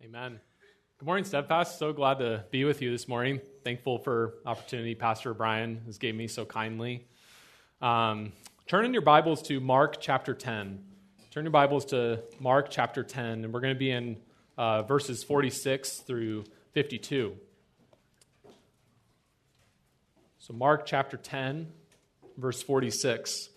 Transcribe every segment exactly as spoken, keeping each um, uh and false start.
Amen. Good morning, Steadfast. So glad to be with you this morning. Thankful for opportunity Pastor Brian has gave me so kindly. Um, turn in your Bibles to Mark chapter ten. Turn your Bibles to Mark chapter ten, and we're going to be in uh, verses forty-six through fifty-two. So Mark chapter ten, verse forty-six.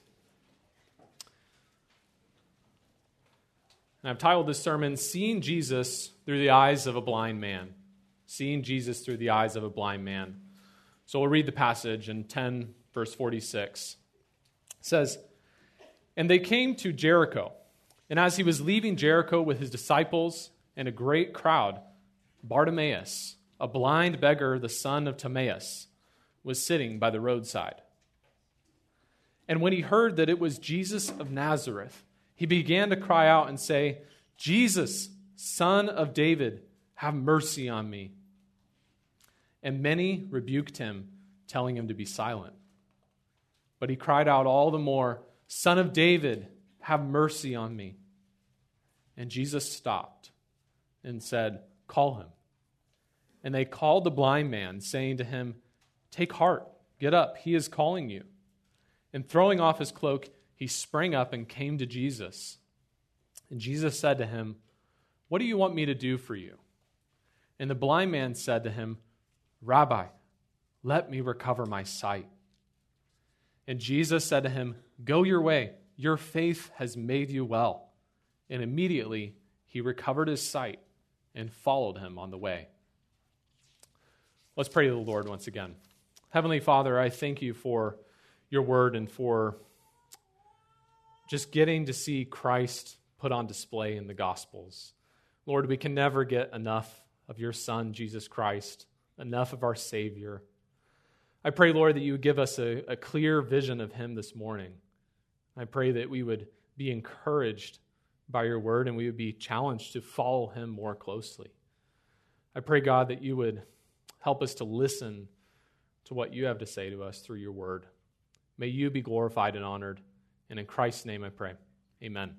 And I've titled this sermon, Seeing Jesus Through the Eyes of a Blind Man. Seeing Jesus Through the Eyes of a Blind Man. So we'll read the passage in ten, verse forty-six. It says, And they came to Jericho. And as he was leaving Jericho with his disciples and a great crowd, Bartimaeus, a blind beggar, the son of Timaeus, was sitting by the roadside. And when he heard that it was Jesus of Nazareth, he began to cry out and say, Jesus, Son of David, have mercy on me. And many rebuked him, telling him to be silent. But he cried out all the more, Son of David, have mercy on me. And Jesus stopped and said, Call him. And they called the blind man, saying to him, Take heart, get up, he is calling you. And throwing off his cloak, he sprang up and came to Jesus. And Jesus said to him, What do you want me to do for you? And the blind man said to him, Rabbi, let me recover my sight. And Jesus said to him, Go your way, your faith has made you well. And immediately he recovered his sight and followed him on the way. Let's pray to the Lord once again. Heavenly Father, I thank you for your word and for just getting to see Christ put on display in the Gospels. Lord, we can never get enough of your Son, Jesus Christ, enough of our Savior. I pray, Lord, that you would give us a, a clear vision of him this morning. I pray that we would be encouraged by your word and we would be challenged to follow him more closely. I pray, God, that you would help us to listen to what you have to say to us through your word. May you be glorified and honored. And in Christ's name I pray. Amen.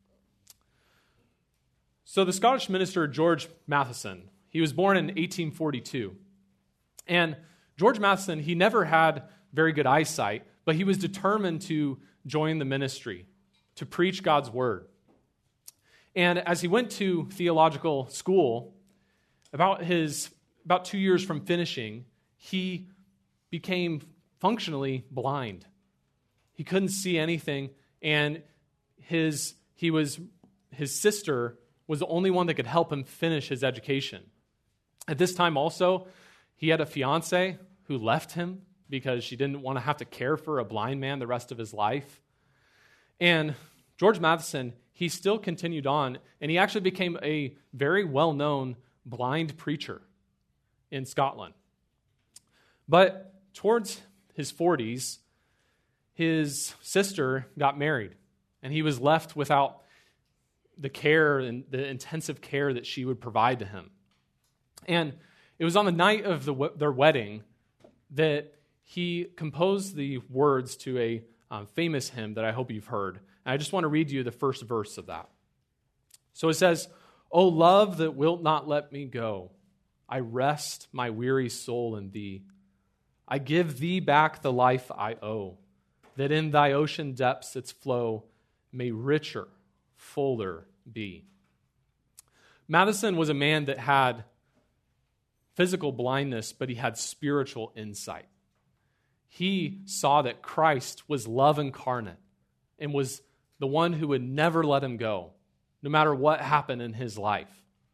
So the Scottish minister George Matheson, he was born in eighteen forty-two. And George Matheson, he never had very good eyesight, but he was determined to join the ministry, to preach God's word. And as he went to theological school, about his about two years from finishing, he became functionally blind. He couldn't see anything, and his he was his sister was the only one that could help him finish his education. At this time also, he had a fiancée who left him because she didn't want to have to care for a blind man the rest of his life. And George Matheson, he still continued on, and he actually became a very well-known blind preacher in Scotland. But towards his forties, his sister got married, and he was left without the care and the intensive care that she would provide to him. And it was on the night of the, their wedding that he composed the words to a um, famous hymn that I hope you've heard. And I just want to read you the first verse of that. So it says, O love that wilt not let me go, I rest my weary soul in thee. I give thee back the life I owe, that in thy ocean depths its flow may richer, fuller be. Matheson was a man that had physical blindness, but he had spiritual insight. He saw that Christ was love incarnate and was the one who would never let him go, no matter what happened in his life.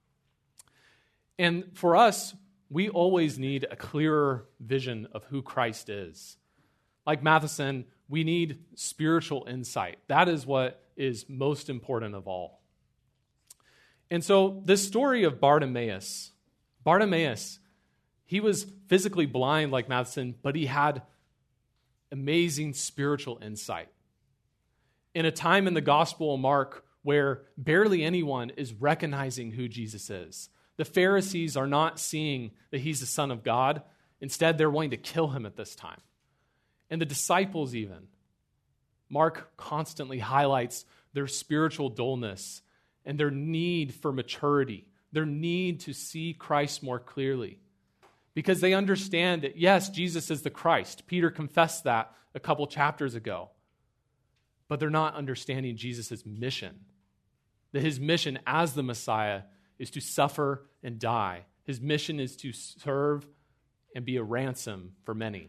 And for us, we always need a clearer vision of who Christ is. Like Matheson, we need spiritual insight. That is what is most important of all. And so this story of Bartimaeus, Bartimaeus, he was physically blind like Matheson, but he had amazing spiritual insight. In a time in the Gospel of Mark where barely anyone is recognizing who Jesus is. The Pharisees are not seeing that he's the Son of God. Instead, they're wanting to kill him at this time. And the disciples even. Mark constantly highlights their spiritual dullness and their need for maturity, their need to see Christ more clearly. Because they understand that, yes, Jesus is the Christ. Peter confessed that a couple chapters ago. But they're not understanding Jesus' mission. That his mission as the Messiah is to suffer and die. His mission is to serve and be a ransom for many.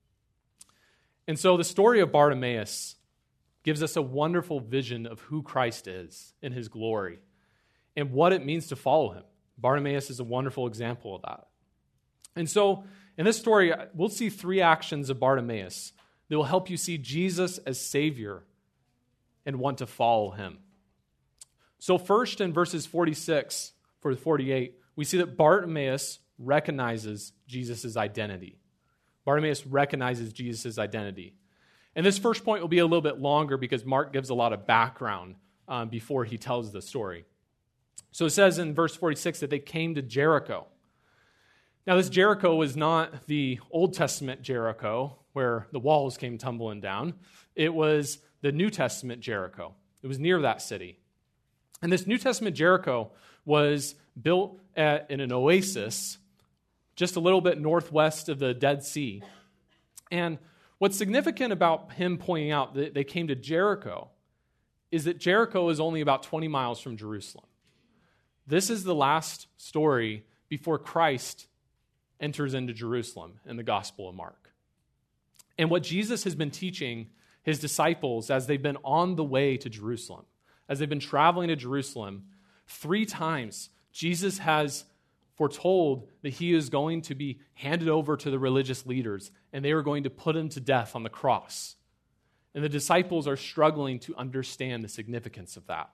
And so the story of Bartimaeus gives us a wonderful vision of who Christ is in his glory and what it means to follow him. Bartimaeus is a wonderful example of that. And so in this story, we'll see three actions of Bartimaeus that will help you see Jesus as Savior and want to follow him. So first, in verses forty-six for forty-eight, we see that Bartimaeus recognizes Jesus' identity. Bartimaeus recognizes Jesus' identity. And this first point will be a little bit longer because Mark gives a lot of background um, before he tells the story. So it says in verse forty-six that they came to Jericho. Now, this Jericho was not the Old Testament Jericho where the walls came tumbling down. It was the New Testament Jericho. It was near that city. And this New Testament Jericho was built at, in an oasis just a little bit northwest of the Dead Sea. And what's significant about him pointing out that they came to Jericho is that Jericho is only about twenty miles from Jerusalem. This is the last story before Christ enters into Jerusalem in the Gospel of Mark. And what Jesus has been teaching his disciples as they've been on the way to Jerusalem, as they've been traveling to Jerusalem, three times Jesus has foretold that he is going to be handed over to the religious leaders and they are going to put him to death on the cross. And the disciples are struggling to understand the significance of that.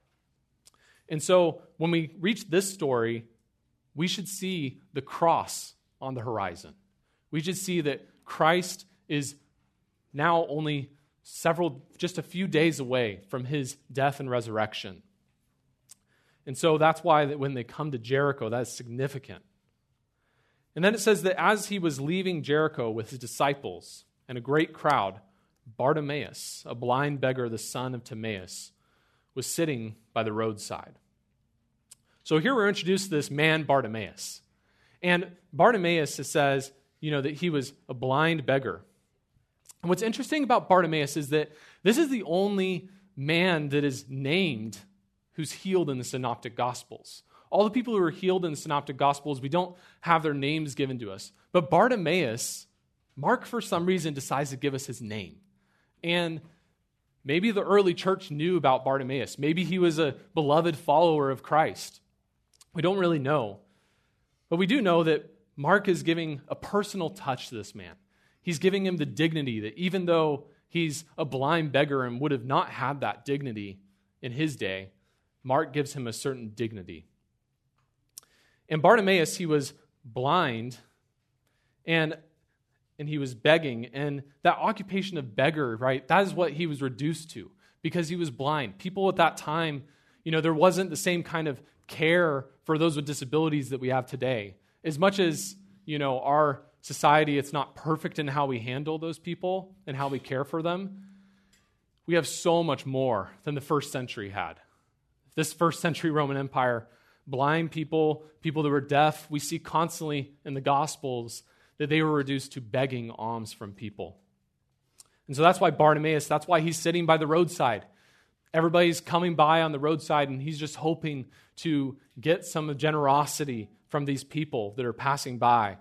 And so when we reach this story, we should see the cross on the horizon. We should see that Christ is now only several, just a few days away from his death and resurrection. And so that's why that when they come to Jericho, that is significant. And then it says that as he was leaving Jericho with his disciples and a great crowd, Bartimaeus, a blind beggar, the son of Timaeus, was sitting by the roadside. So here we're introduced to this man, Bartimaeus. And Bartimaeus, it says, you know, that he was a blind beggar. And what's interesting about Bartimaeus is that this is the only man that is named who's healed in the Synoptic Gospels. All the people who are healed in the Synoptic Gospels, we don't have their names given to us. But Bartimaeus, Mark, for some reason, decides to give us his name. And maybe the early church knew about Bartimaeus. Maybe he was a beloved follower of Christ. We don't really know. But we do know that Mark is giving a personal touch to this man. He's giving him the dignity that even though he's a blind beggar and would have not had that dignity in his day, Mark gives him a certain dignity. And Bartimaeus, he was blind and, and he was begging. And that occupation of beggar, right, that is what he was reduced to because he was blind. People at that time, you know, there wasn't the same kind of care for those with disabilities that we have today. As much as, you know, our society, it's not perfect in how we handle those people and how we care for them, we have so much more than the first century had. This first century Roman Empire, blind people, people that were deaf, we see constantly in the Gospels that they were reduced to begging alms from people. And so that's why Bartimaeus, that's why he's sitting by the roadside. Everybody's coming by on the roadside and he's just hoping to get some generosity from these people that are passing by.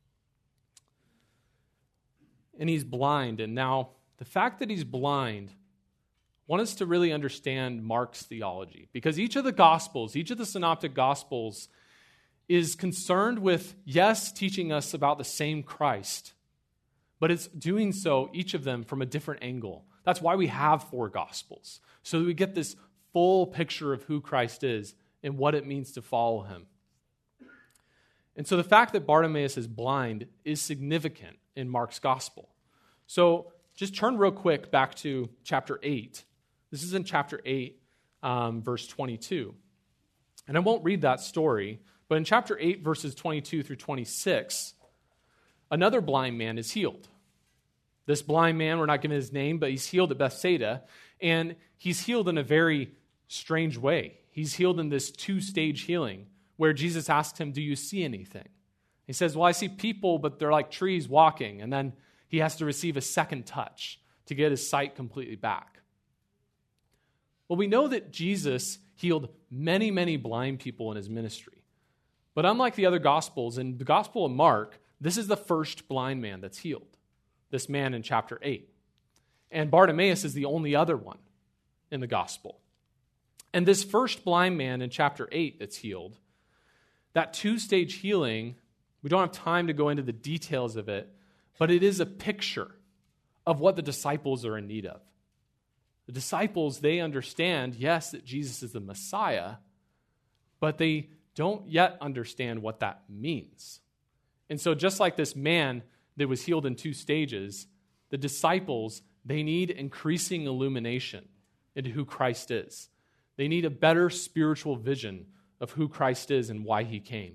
And he's blind. And now the fact that he's blind, I want us to really understand Mark's theology. Because each of the Gospels, each of the Synoptic Gospels is concerned with, yes, teaching us about the same Christ, but it's doing so, each of them, from a different angle. That's why we have four Gospels, so that we get this full picture of who Christ is and what it means to follow him. And so the fact that Bartimaeus is blind is significant in Mark's Gospel. So just turn real quick back to chapter eight. This is in chapter eight, um, verse twenty-two. And I won't read that story, but in chapter eight, verses twenty-two through twenty-six, another blind man is healed. This blind man, we're not given his name, but he's healed at Bethsaida, and he's healed in a very strange way. He's healed in this two-stage healing, where Jesus asked him, do you see anything? He says, well, I see people, but they're like trees walking. And then he has to receive a second touch to get his sight completely back. Well, we know that Jesus healed many, many blind people in his ministry. But unlike the other Gospels, in the Gospel of Mark, this is the first blind man that's healed, this man in chapter eight. And Bartimaeus is the only other one in the Gospel. And this first blind man in chapter eight that's healed, that two-stage healing, we don't have time to go into the details of it, but it is a picture of what the disciples are in need of. The disciples, they understand, yes, that Jesus is the Messiah, but they don't yet understand what that means. And so just like this man that was healed in two stages, the disciples, they need increasing illumination into who Christ is. They need a better spiritual vision of who Christ is and why he came.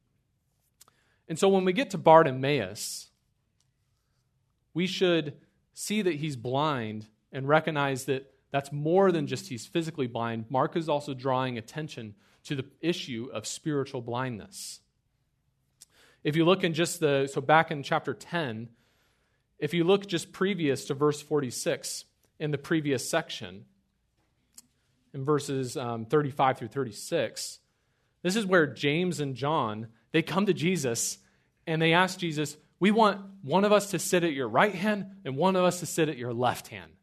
And so when we get to Bartimaeus, we should see that he's blind and recognize that that's more than just he's physically blind. Mark is also drawing attention to the issue of spiritual blindness. If you look in just the, so back in chapter ten, if you look just previous to verse forty-six in the previous section, in verses um, thirty-five through thirty-six, this is where James and John, they come to Jesus and they ask Jesus, we want one of us to sit at your right hand and one of us to sit at your left hand.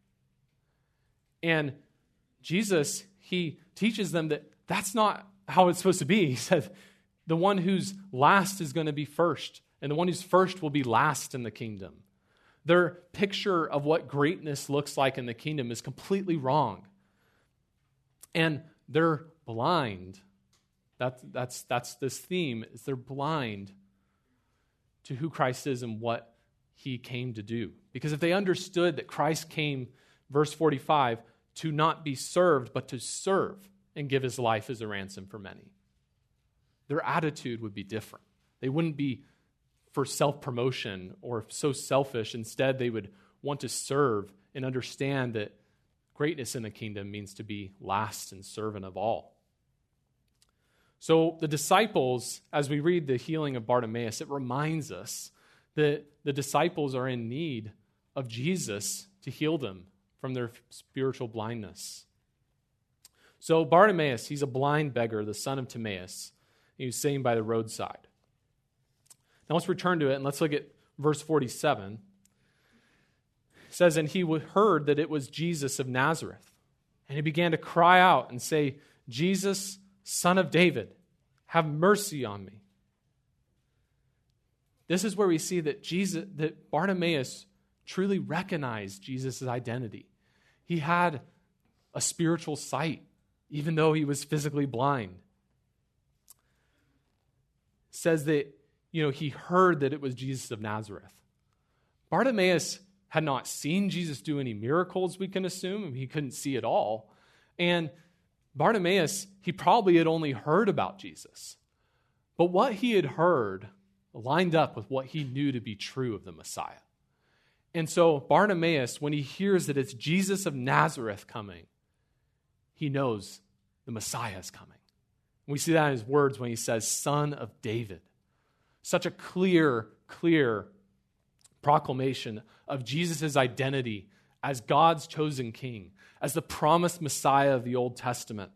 And Jesus, he teaches them that that's not how it's supposed to be. He said, the one who's last is going to be first, and the one who's first will be last in the kingdom. Their picture of what greatness looks like in the kingdom is completely wrong. And they're blind. That's, that's, that's this theme, is they're blind to who Christ is and what he came to do. Because if they understood that Christ came, verse forty-five, to not be served, but to serve and give his life as a ransom for many, their attitude would be different. They wouldn't be for self-promotion or so selfish. Instead, they would want to serve and understand that greatness in the kingdom means to be last and servant of all. So the disciples, as we read the healing of Bartimaeus, it reminds us that the disciples are in need of Jesus to heal them from their spiritual blindness. So Bartimaeus, he's a blind beggar, the son of Timaeus. He was sitting by the roadside. Now let's return to it and let's look at verse forty-seven. It says, and he heard that it was Jesus of Nazareth. And he began to cry out and say, Jesus, Son of David, have mercy on me. This is where we see that Jesus, that Bartimaeus truly recognized Jesus' identity. He had a spiritual sight, even though he was physically blind. It says that, you know, he heard that it was Jesus of Nazareth. Bartimaeus had not seen Jesus do any miracles, we can assume. He couldn't see at all. And Bartimaeus, he probably had only heard about Jesus. But what he had heard lined up with what he knew to be true of the Messiah. And so Bartimaeus, when he hears that it's Jesus of Nazareth coming, he knows the Messiah is coming. We see that in his words when he says, Son of David. Such a clear, clear proclamation of Jesus' identity as God's chosen king, as the promised Messiah of the Old Testament.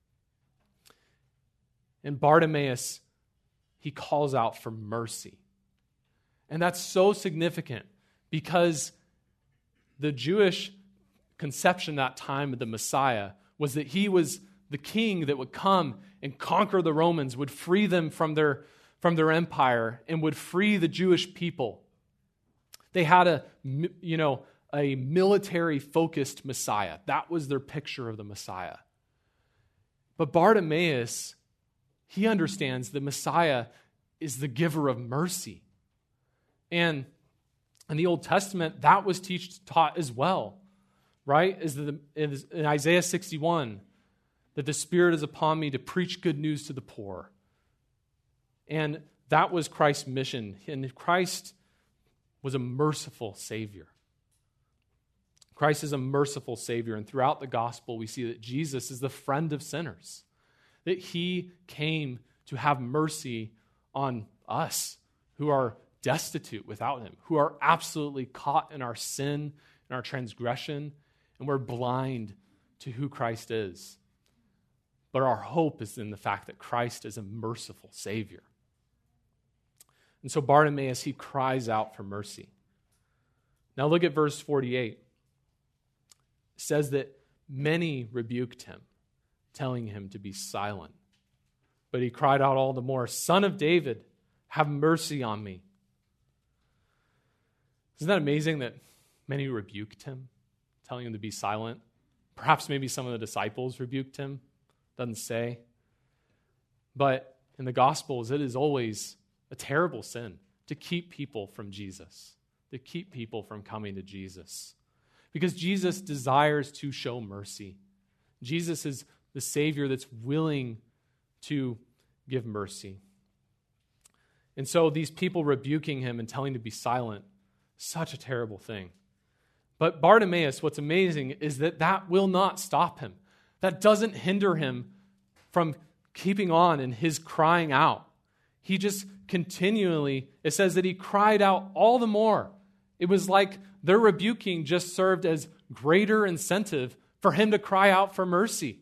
And Bartimaeus, he calls out for mercy. And that's so significant because the Jewish conception at that time of the Messiah was that he was the king that would come and conquer the Romans, would free them from their, from their empire, and would free the Jewish people. They had a, you know, a military-focused Messiah. That was their picture of the Messiah. But Bartimaeus, he understands the Messiah is the giver of mercy. And in the Old Testament, that was teach, taught as well, right? Is the, is in Isaiah sixty-one, that the Spirit is upon me to preach good news to the poor. And that was Christ's mission. And Christ was a merciful Savior. Christ is a merciful Savior. And throughout the gospel, we see that Jesus is the friend of sinners. That he came to have mercy on us who are destitute without him, who are absolutely caught in our sin and our transgression, and we're blind to who Christ is. But our hope is in the fact that Christ is a merciful Savior. And so Bartimaeus, he cries out for mercy. Now look at verse forty-eight. It says that many rebuked him, telling him to be silent. But he cried out all the more, "Son of David, have mercy on me." Isn't that amazing that many rebuked him, telling him to be silent? Perhaps maybe some of the disciples rebuked him. Doesn't say. But in the Gospels, it is always a terrible sin to keep people from Jesus, to keep people from coming to Jesus. Because Jesus desires to show mercy. Jesus is the Savior that's willing to give mercy. And so these people rebuking him and telling him to be silent, such a terrible thing. But Bartimaeus, what's amazing is that that will not stop him. That doesn't hinder him from keeping on in his crying out. He just continually, it says that he cried out all the more. It was like their rebuking just served as greater incentive for him to cry out for mercy.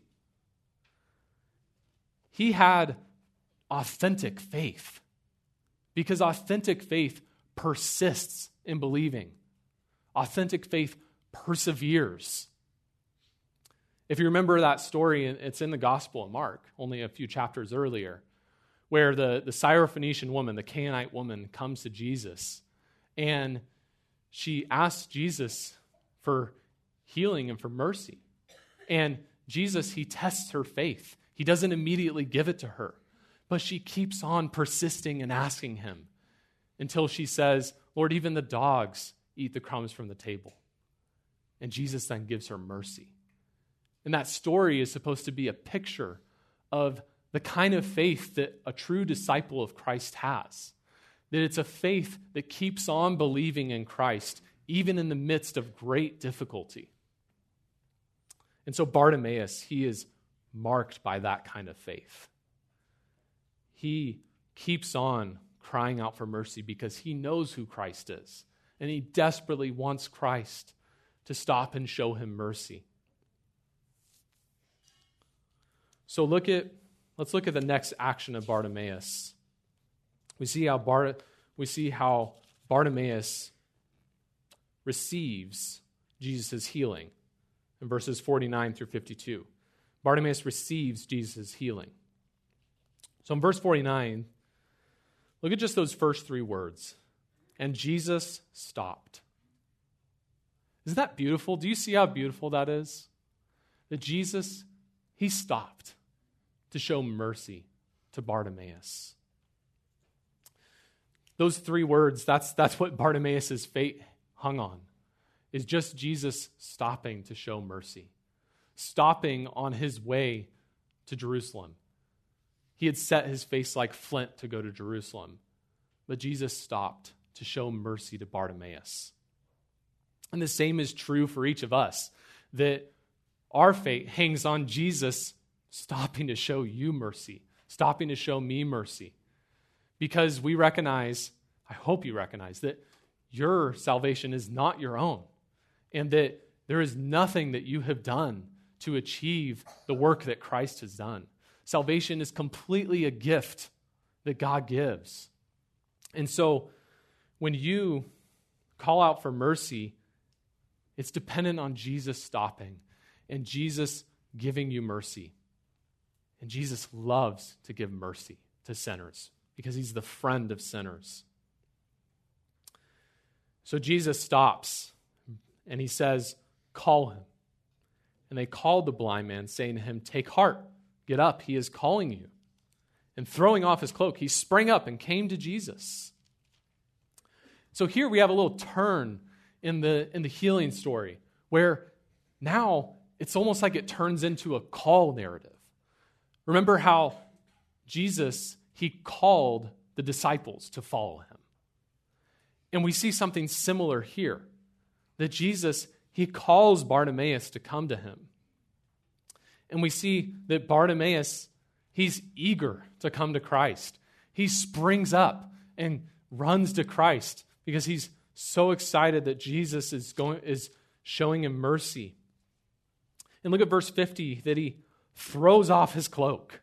He had authentic faith, because authentic faith persists in believing. Authentic faith perseveres. If you remember that story, it's in the Gospel of Mark, only a few chapters earlier, where the, the Syrophoenician woman, the Canaanite woman, comes to Jesus, and she asks Jesus for healing and for mercy. And Jesus, he tests her faith. He doesn't immediately give it to her, but she keeps on persisting and asking him until she says, "Lord, even the dogs eat the crumbs from the table." And Jesus then gives her mercy. And that story is supposed to be a picture of the kind of faith that a true disciple of Christ has. That it's a faith that keeps on believing in Christ, even in the midst of great difficulty. And so Bartimaeus, he is marked by that kind of faith. He keeps on crying out for mercy because he knows who Christ is. And he desperately wants Christ to stop and show him mercy. So look at, let's look at the next action of Bartimaeus. We see how Bart, we see how Bartimaeus receives Jesus' healing in verses forty-nine through fifty-two. Bartimaeus receives Jesus' healing. So in verse forty-nine, look at just those first three words. And Jesus stopped. Isn't that beautiful? Do you see how beautiful that is? That Jesus, he stopped to show mercy to Bartimaeus. Those three words, that's, that's what Bartimaeus' fate hung on, is just Jesus stopping to show mercy, stopping on his way to Jerusalem. He had set his face like flint to go to Jerusalem, but Jesus stopped to show mercy to Bartimaeus. And the same is true for each of us, that our fate hangs on Jesus stopping to show you mercy, stopping to show me mercy. Because we recognize, I hope you recognize, that your salvation is not your own, and that there is nothing that you have done to achieve the work that Christ has done. Salvation is completely a gift that God gives. And so when you call out for mercy, it's dependent on Jesus stopping and Jesus giving you mercy. And Jesus loves to give mercy to sinners because he's the friend of sinners. So Jesus stops and he says, "Call him." And they called the blind man, saying to him, "Take heart, get up, he is calling you." And throwing off his cloak, he sprang up and came to Jesus. So here we have a little turn in the, in the healing story where now it's almost like it turns into a call narrative. Remember how Jesus, he called the disciples to follow him. And we see something similar here, that Jesus, he calls Bartimaeus to come to him. And we see that Bartimaeus, He's eager to come to Christ. He springs up and runs to Christ because he's so excited that Jesus is going is showing him mercy. And look at verse fifty, that he throws off his cloak.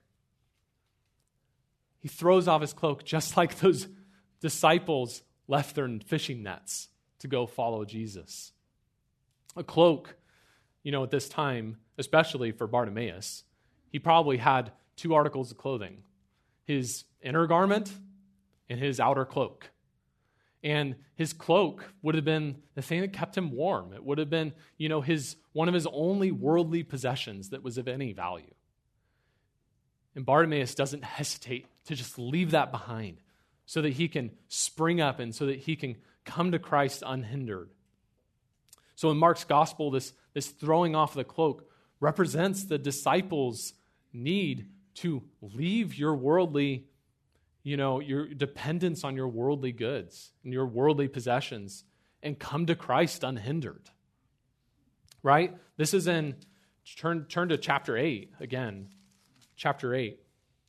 He throws off his cloak just like those disciples left their fishing nets to go follow Jesus. A cloak, you know, at this time, especially for Bartimaeus, he probably had two articles of clothing, his inner garment and his outer cloak. And his cloak would have been the thing that kept him warm. It would have been, you know, his one of his only worldly possessions that was of any value. And Bartimaeus doesn't hesitate to just leave that behind so that he can spring up and so that he can come to Christ unhindered. So in Mark's gospel, this, this throwing off the cloak represents the disciples' need to leave your worldly, you know, your dependence on your worldly goods and your worldly possessions and come to Christ unhindered. Right? This is in, turn, turn to chapter eight again. Chapter eight.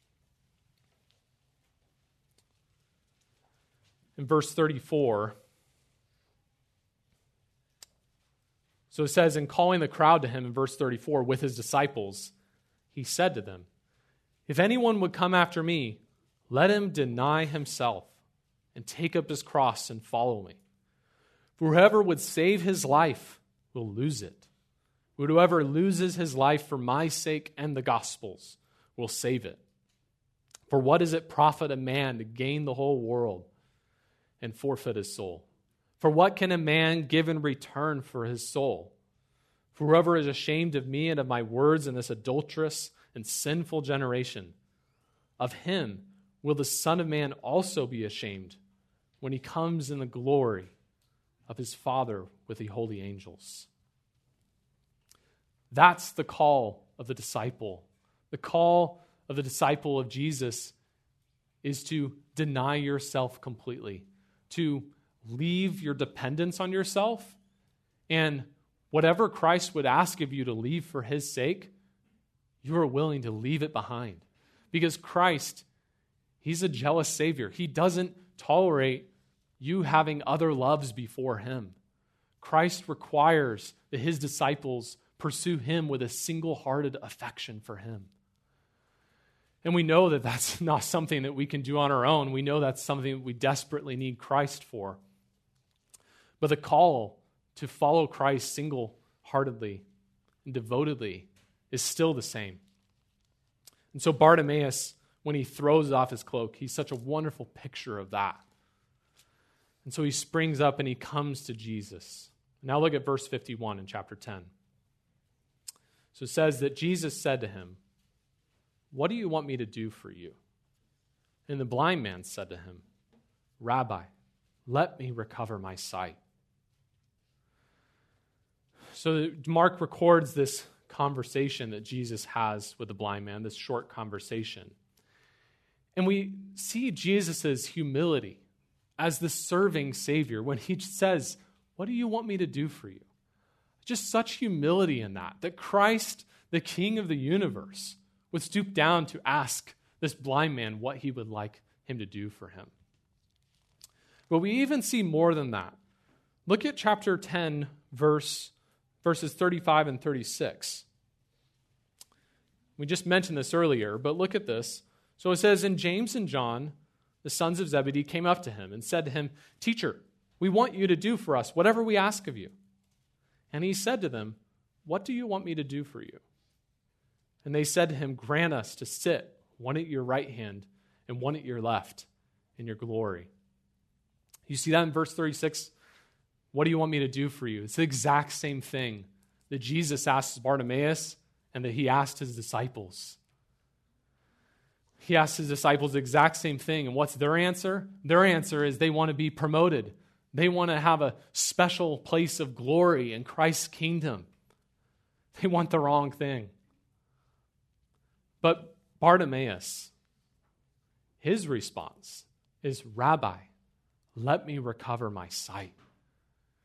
In verse thirty-four. So it says, in calling the crowd to him in verse thirty-four with his disciples, he said to them, if anyone would come after me, let him deny himself and take up his cross and follow me. For whoever would save his life will lose it. But whoever loses his life for my sake and the gospel's will save it. For what does it profit a man to gain the whole world and forfeit his soul? For what can a man give in return for his soul? For whoever is ashamed of me and of my words in this adulterous and sinful generation, of him will the Son of Man also be ashamed when he comes in the glory of his Father with the holy angels. That's the call of the disciple. The call of the disciple of Jesus is to deny yourself completely, to leave your dependence on yourself, and whatever Christ would ask of you to leave for his sake, you are willing to leave it behind. Because Christ, he's a jealous Savior. He doesn't tolerate you having other loves before him. Christ requires that his disciples pursue him with a single-hearted affection for him. And we know that that's not something that we can do on our own. We know that's something that we desperately need Christ for. But the call to follow Christ single-heartedly and devotedly is still the same. And so Bartimaeus, when he throws off his cloak, he's such a wonderful picture of that. And so he springs up and he comes to Jesus. Now look at verse fifty-one in chapter ten. So it says that Jesus said to him, what do you want me to do for you? And the blind man said to him, Rabbi, let me recover my sight. So Mark records this conversation that Jesus has with the blind man, this short conversation. And we see Jesus' humility as the serving Savior when he says, what do you want me to do for you? Just such humility in that, that Christ, the King of the universe, would stoop down to ask this blind man what he would like him to do for him. But we even see more than that. Look at chapter ten, verse, verses thirty-five and thirty-six. We just mentioned this earlier, but look at this. So it says, and James and John, the sons of Zebedee, came up to him and said to him, Teacher, we want you to do for us whatever we ask of you. And he said to them, what do you want me to do for you? And they said to him, grant us to sit, one at your right hand and one at your left, in your glory. You see that in verse thirty-six? What do you want me to do for you? It's the exact same thing that Jesus asked Bartimaeus and that he asked his disciples. He asked his disciples the exact same thing. And what's their answer? Their answer is they want to be promoted. They want to have a special place of glory in Christ's kingdom. They want the wrong thing. But Bartimaeus, his response is, Rabbi, let me recover my sight.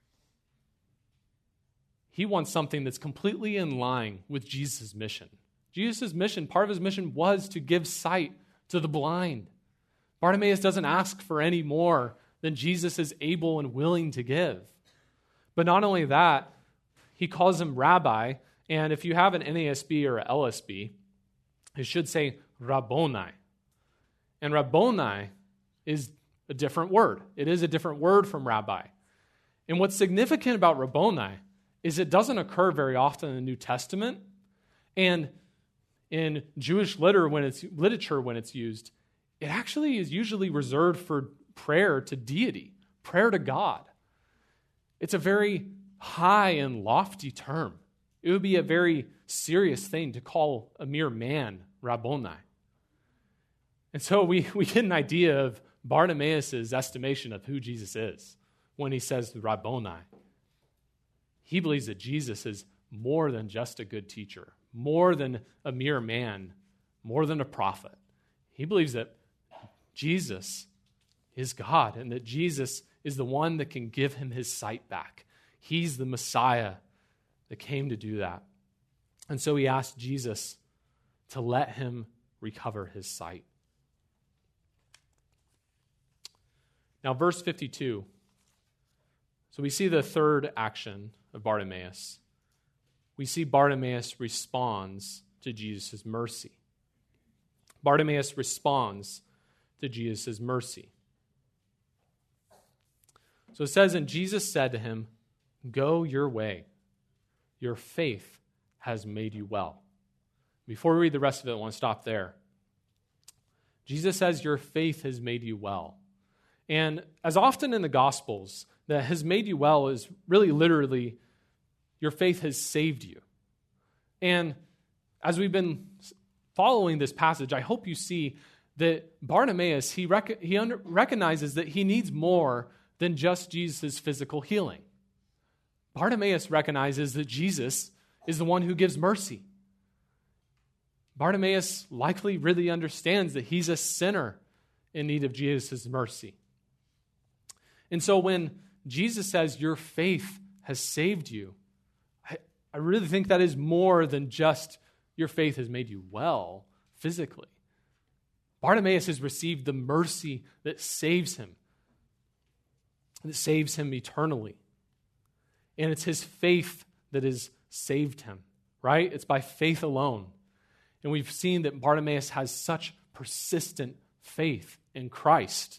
He wants something that's completely in line with Jesus' mission, Jesus' mission, part of his mission was to give sight to the blind. Bartimaeus doesn't ask for any more than Jesus is able and willing to give. But not only that, he calls him rabbi, and if you have an N A S B or an L S B, it should say Rabboni. And Rabboni is a different word. It is a different word from rabbi. And what's significant about Rabboni is it doesn't occur very often in the New Testament. And in Jewish liter when it's, literature, when it's used, it actually is usually reserved for prayer to deity, prayer to God. It's a very high and lofty term. It would be a very serious thing to call a mere man Rabboni. And so we, we get an idea of Bartimaeus' estimation of who Jesus is when he says Rabboni. He believes that Jesus is more than just a good teacher, more than a mere man, more than a prophet. He believes that Jesus is God and that Jesus is the one that can give him his sight back. He's the Messiah that came to do that. And so he asked Jesus to let him recover his sight. Now, verse fifty-two. So we see the third action of Bartimaeus. We see Bartimaeus responds to Jesus' mercy. Bartimaeus responds to Jesus' mercy. So it says, and Jesus said to him, go your way. Your faith has made you well. Before we read the rest of it, I want to stop there. Jesus says, your faith has made you well. And as often in the Gospels, that has made you well is really literally, your faith has saved you. And as we've been following this passage, I hope you see that Bartimaeus, he, rec- he under- recognizes that he needs more than just Jesus' physical healing. Bartimaeus recognizes that Jesus is the one who gives mercy. Bartimaeus likely really understands that he's a sinner in need of Jesus' mercy. And so when Jesus says, your faith has saved you, I, I really think that is more than just your faith has made you well physically. Bartimaeus has received the mercy that saves him, that saves him eternally. And it's his faith that has saved him, right? It's by faith alone. And we've seen that Bartimaeus has such persistent faith in Christ.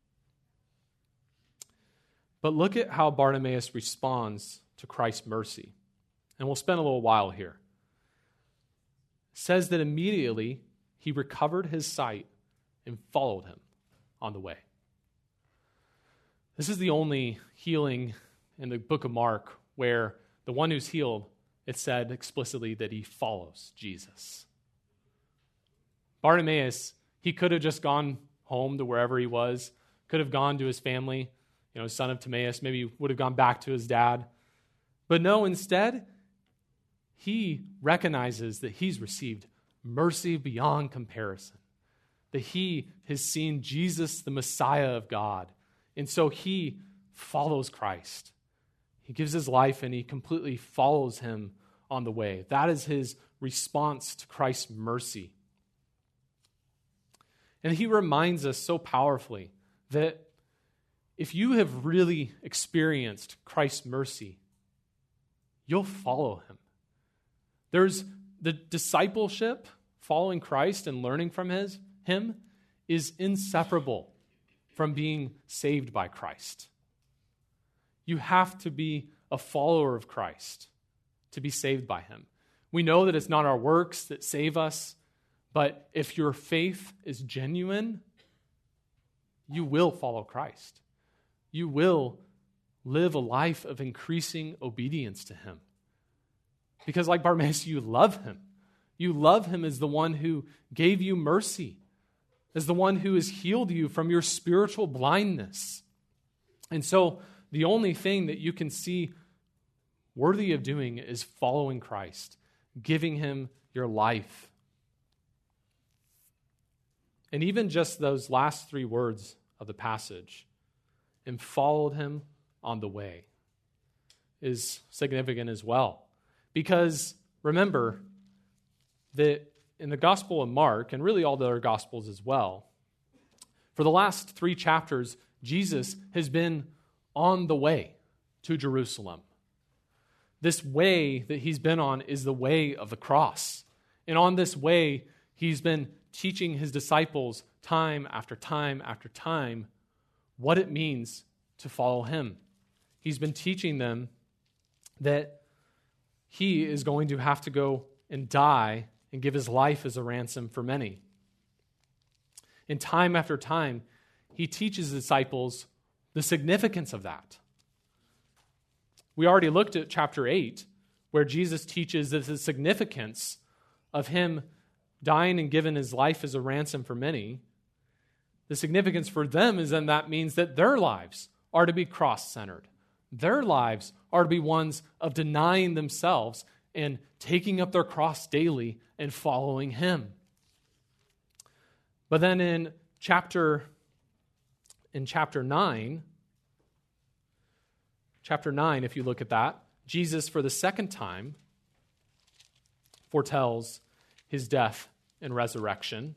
But look at how Bartimaeus responds to Christ's mercy. And we'll spend a little while here. It says that immediately he recovered his sight and followed him on the way. This is the only healing in the book of Mark where the one who's healed, it said explicitly that he follows Jesus. Bartimaeus, he could have just gone home to wherever he was, could have gone to his family, you know, son of Timaeus, maybe would have gone back to his dad. But no, instead, he recognizes that he's received mercy beyond comparison, that he has seen Jesus, the Messiah of God. And so he follows Christ. He gives his life and he completely follows him on the way. That is his response to Christ's mercy. And he reminds us so powerfully that if you have really experienced Christ's mercy, you'll follow him. There's the discipleship, following Christ and learning from his, him, is inseparable from being saved by Christ. You have to be a follower of Christ to be saved by him. We know that it's not our works that save us, but if your faith is genuine, you will follow Christ. You will live a life of increasing obedience to him. Because like Bartimaeus, you love him. You love him as the one who gave you mercy, as the one who has healed you from your spiritual blindness. And so the only thing that you can see worthy of doing is following Christ, giving him your life. And even just those last three words of the passage, and followed him on the way, is significant as well. Because remember, that in the Gospel of Mark, and really all the other Gospels as well, for the last three chapters, Jesus has been on the way to Jerusalem. This way that he's been on is the way of the cross. And on this way, he's been teaching his disciples time after time after time what it means to follow him. He's been teaching them that he is going to have to go and die and give his life as a ransom for many. And time after time, he teaches the disciples the significance of that. We already looked at chapter eight, where Jesus teaches that the significance of him dying and giving his life as a ransom for many. The significance for them is then that means that their lives are to be cross-centered. Their lives are to be ones of denying themselves and taking up their cross daily and following him. But then in chapter in chapter nine, chapter nine, if you look at that, Jesus for the second time foretells his death and resurrection.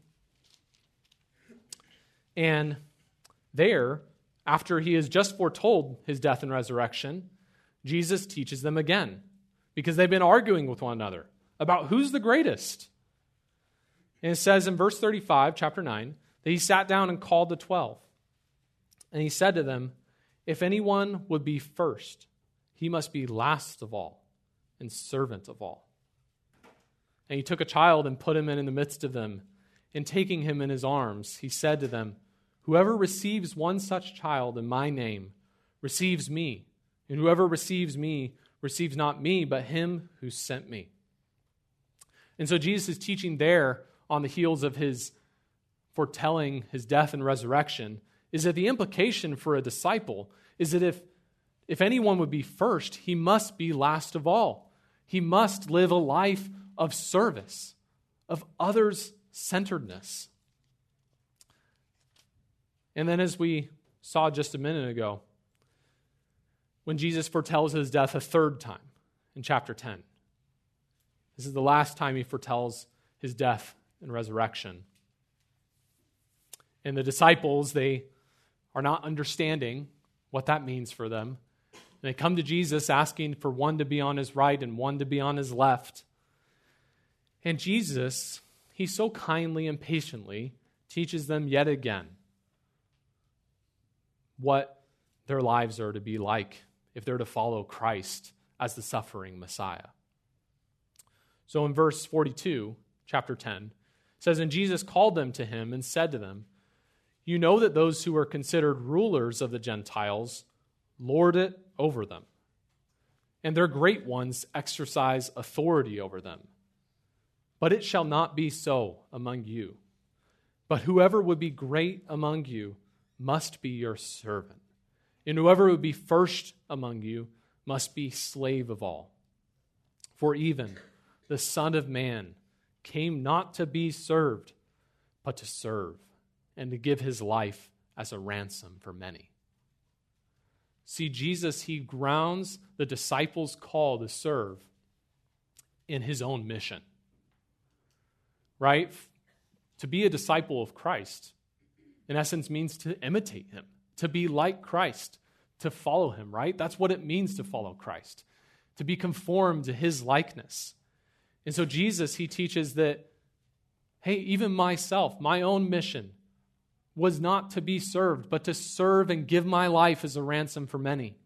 And there, after he has just foretold his death and resurrection, Jesus teaches them again, because they've been arguing with one another about who's the greatest. And it says in verse thirty-five, chapter nine, that he sat down and called the twelve. And he said to them, if anyone would be first, he must be last of all and servant of all. And he took a child and put him in, in the midst of them. And taking him in his arms, he said to them, whoever receives one such child in my name receives me. And whoever receives me receives not me, but him who sent me. And so Jesus is teaching there on the heels of his foretelling his death and resurrection, is that the implication for a disciple is that if, if anyone would be first, he must be last of all. He must live a life of service, of others-centeredness. And then as we saw just a minute ago, when Jesus foretells his death a third time in chapter ten, this is the last time he foretells his death and resurrection. And the disciples, they are not understanding what that means for them. And they come to Jesus asking for one to be on his right and one to be on his left. And Jesus, he so kindly and patiently teaches them yet again what their lives are to be like if they're to follow Christ as the suffering Messiah. So in verse forty-two, chapter ten, it says, and Jesus called them to him and said to them, you know that those who are considered rulers of the Gentiles lord it over them, and their great ones exercise authority over them. But it shall not be so among you. But whoever would be great among you must be your servant, and whoever would be first among you must be slave of all. For even the Son of Man came not to be served, but to serve, and to give his life as a ransom for many. See, Jesus, he grounds the disciples' call to serve in his own mission. Right? To be a disciple of Christ, in essence, means to imitate him, to be like Christ, to follow him, right? That's what it means to follow Christ, to be conformed to his likeness. And so Jesus, he teaches that, hey, even myself, my own mission was not to be served, but to serve and give my life as a ransom for many.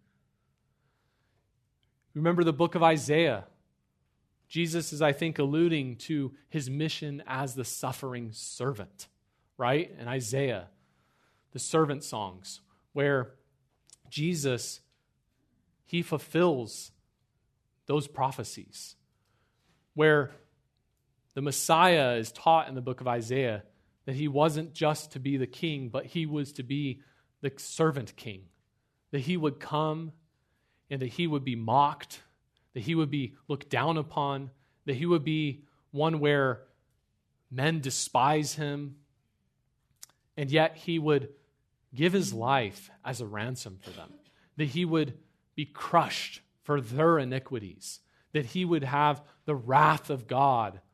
Remember the book of Isaiah. Jesus is, I think, alluding to his mission as the suffering servant, right? In Isaiah, the servant songs, where Jesus, he fulfills those prophecies, where the Messiah is taught in the book of Isaiah that he wasn't just to be the king, but he was to be the servant king, that he would come and that he would be mocked, that he would be looked down upon, that he would be one where men despise him, and yet he would give his life as a ransom for them, that he would be crushed for their iniquities, that he would have the wrath of God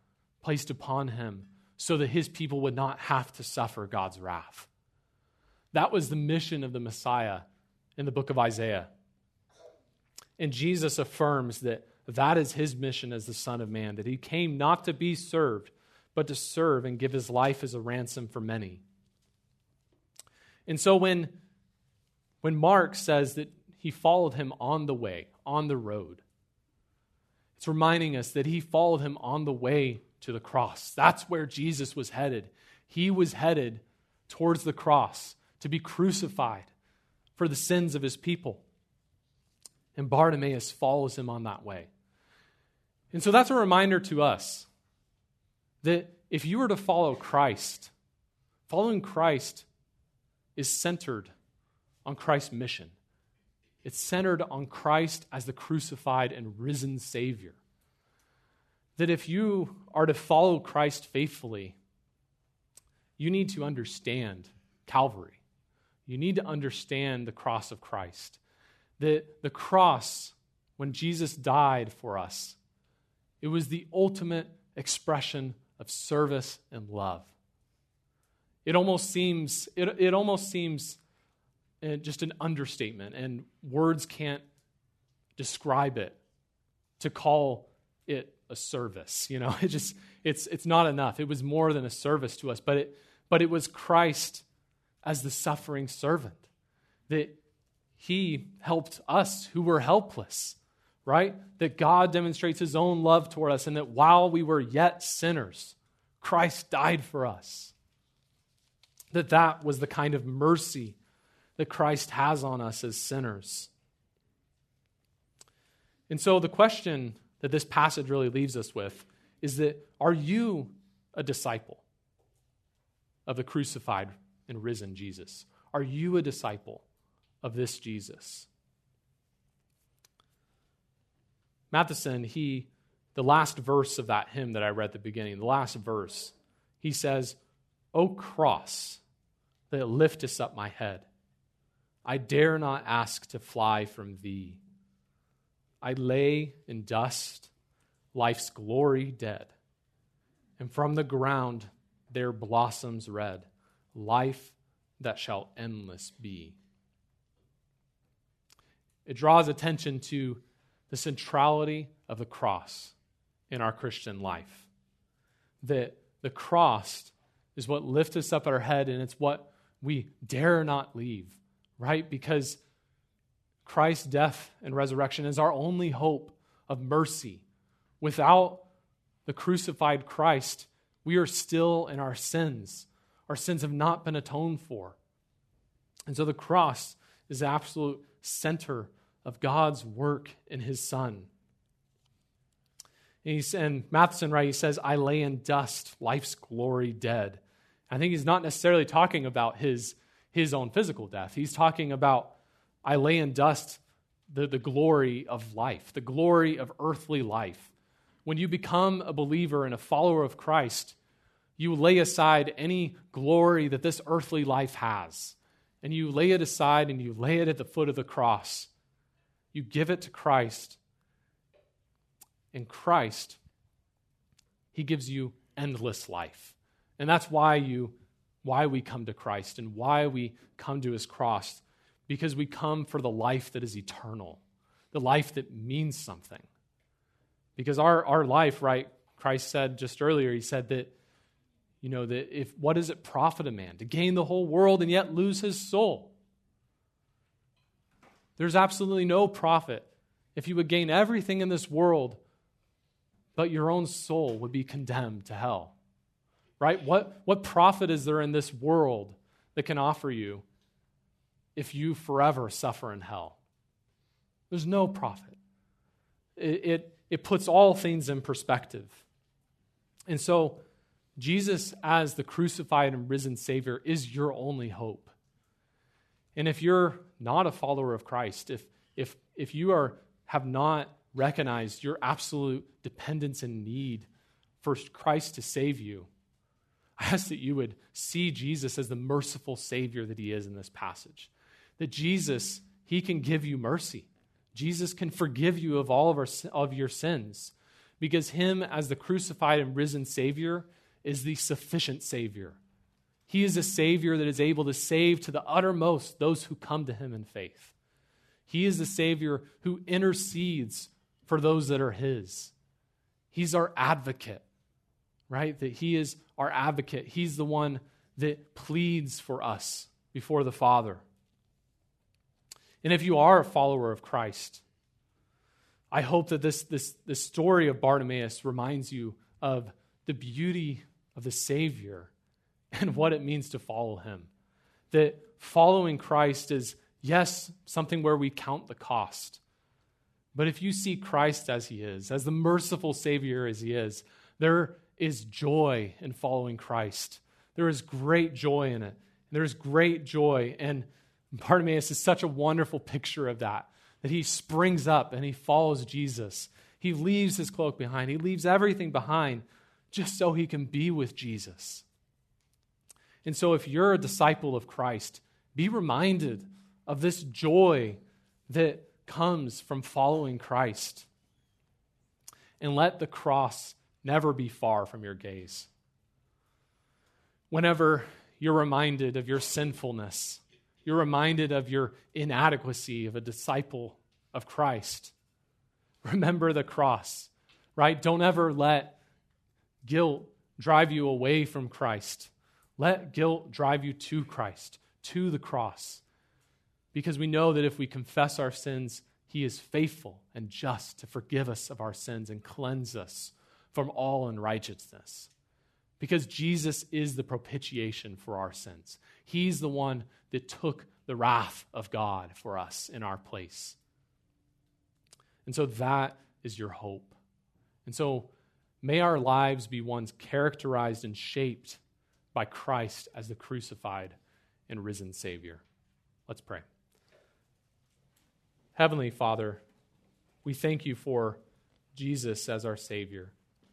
placed upon him so that his people would not have to suffer God's wrath. That was the mission of the Messiah in the book of Isaiah. And Jesus affirms that that is his mission as the Son of Man, that he came not to be served, but to serve and give his life as a ransom for many. And so when, when Mark says that he followed him on the way, on the road, it's reminding us that he followed him on the way to the cross. That's where Jesus was headed. He was headed towards the cross to be crucified for the sins of his people. And Bartimaeus follows him on that way. And so that's a reminder to us that if you were to follow Christ, following Christ is centered on Christ's mission. It's centered on Christ as the crucified and risen Savior. That if you are to follow Christ faithfully, you need to understand Calvary. You need to understand the cross of Christ. That the cross, when Jesus died for us, it was the ultimate expression of service and love. It almost seems, it, it almost seems just an understatement, and words can't describe it to call it a service. You know, it just it's it's not enough. It was more than a service to us, but it but it was Christ as the suffering servant, that he helped us who were helpless, right? That God demonstrates his own love toward us, and that while we were yet sinners, Christ died for us. That that was the kind of mercy that Christ has on us as sinners. And so the question that this passage really leaves us with is that, are you a disciple of the crucified and risen Jesus? Are you a disciple of this Jesus? Matheson, he, the last verse of that hymn that I read at the beginning, the last verse, he says, "O cross that liftest up my head, I dare not ask to fly from thee. I lay in dust, life's glory dead, and from the ground there blossoms red, life that shall endless be." It draws attention to the centrality of the cross in our Christian life. That the cross is what lifts us up our head, and it's what we dare not leave, right? Because Christ's death and resurrection is our only hope of mercy. Without the crucified Christ, we are still in our sins. Our sins have not been atoned for. And so the cross is the absolute center of God's work in his Son. And, he's, and Matheson, right, he says, "I lay in dust, life's glory dead." I think he's not necessarily talking about his, his own physical death. He's talking about, I lay in dust, the, the glory of life, the glory of earthly life. When you become a believer and a follower of Christ, you lay aside any glory that this earthly life has. And you lay it aside and you lay it at the foot of the cross. You give it to Christ. And Christ, he gives you endless life. And that's why you, why we come to Christ and why we come to his cross. Because we come for the life that is eternal, the life that means something. Because our, our life, right, Christ said just earlier, he said that, you know, that if what does it profit a man to gain the whole world and yet lose his soul? There's absolutely no profit if you would gain everything in this world, but your own soul would be condemned to hell. Right? What, what profit is there in this world that can offer you if you forever suffer in hell? There's no profit. It, it, it puts all things in perspective. And so, Jesus as the crucified and risen Savior is your only hope. And if you're not a follower of Christ, if if if you are have not recognized your absolute dependence and need for Christ to save you, I ask that you would see Jesus as the merciful Savior that he is in this passage. That Jesus, he can give you mercy. Jesus can forgive you of all of, our, of your sins. because him as the crucified and risen Savior is the sufficient Savior. He is a Savior that is able to save to the uttermost those who come to him in faith. He is the Savior who intercedes for those that are his. He's our advocate, right? That he is our advocate. He's the one that pleads for us before the Father. And if you are a follower of Christ, I hope that this, this, this story of Bartimaeus reminds you of the beauty of the Savior and what it means to follow him. That following Christ is, yes, something where we count the cost. But if you see Christ as he is, as the merciful Savior as he is, there is joy in following Christ. There is great joy in it. There is great joy. And Bartimaeus is such a wonderful picture of that, that he springs up and he follows Jesus. He leaves his cloak behind. He leaves everything behind just so he can be with Jesus. And so if you're a disciple of Christ, be reminded of this joy that comes from following Christ. And let the cross never be far from your gaze. Whenever you're reminded of your sinfulness, you're reminded of your inadequacy of a disciple of Christ, remember the cross, right? Don't ever let guilt drive you away from Christ. Let guilt drive you to Christ, to the cross. Because we know that if we confess our sins, he is faithful and just to forgive us of our sins and cleanse us from all unrighteousness. Because Jesus is the propitiation for our sins. He's the one that took the wrath of God for us in our place. And so that is your hope. And so may our lives be ones characterized and shaped by Christ as the crucified and risen Savior. Let's pray. Heavenly Father, we thank you for Jesus as our Savior.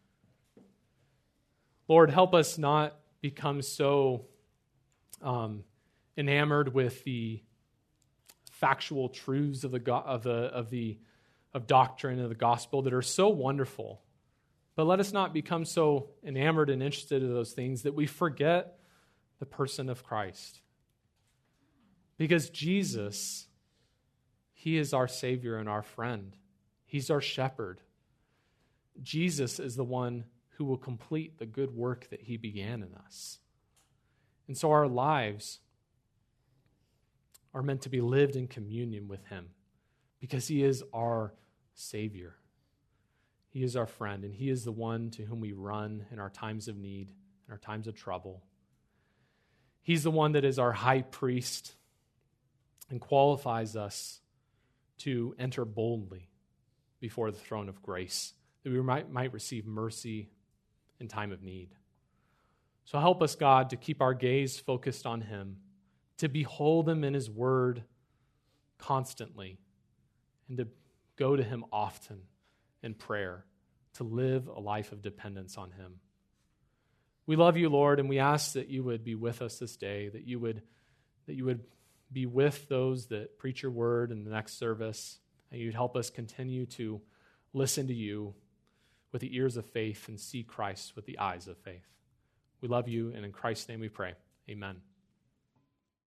Lord, help us not become so um, enamored with the factual truths of the go- of the of the of doctrine of the gospel that are so wonderful. But let us not become so enamored and interested in those things that we forget the person of Christ. Because Jesus, he is our Savior and our friend. He's our shepherd. Jesus is the one who will complete the good work that he began in us. And so our lives are meant to be lived in communion with him because he is our Savior. He is our friend, and he is the one to whom we run in our times of need, in our times of trouble. He's the one that is our high priest and qualifies us to enter boldly before the throne of grace, that we might, might receive mercy in time of need. So help us, God, to keep our gaze focused on him, to behold him in his word constantly, and to go to him often in prayer, to live a life of dependence on him. We love you, Lord, and we ask that you would be with us this day, that you would, that you would be with those that preach your word in the next service, and you'd help us continue to listen to you with the ears of faith and see Christ with the eyes of faith. We love you, and in Christ's name we pray. Amen.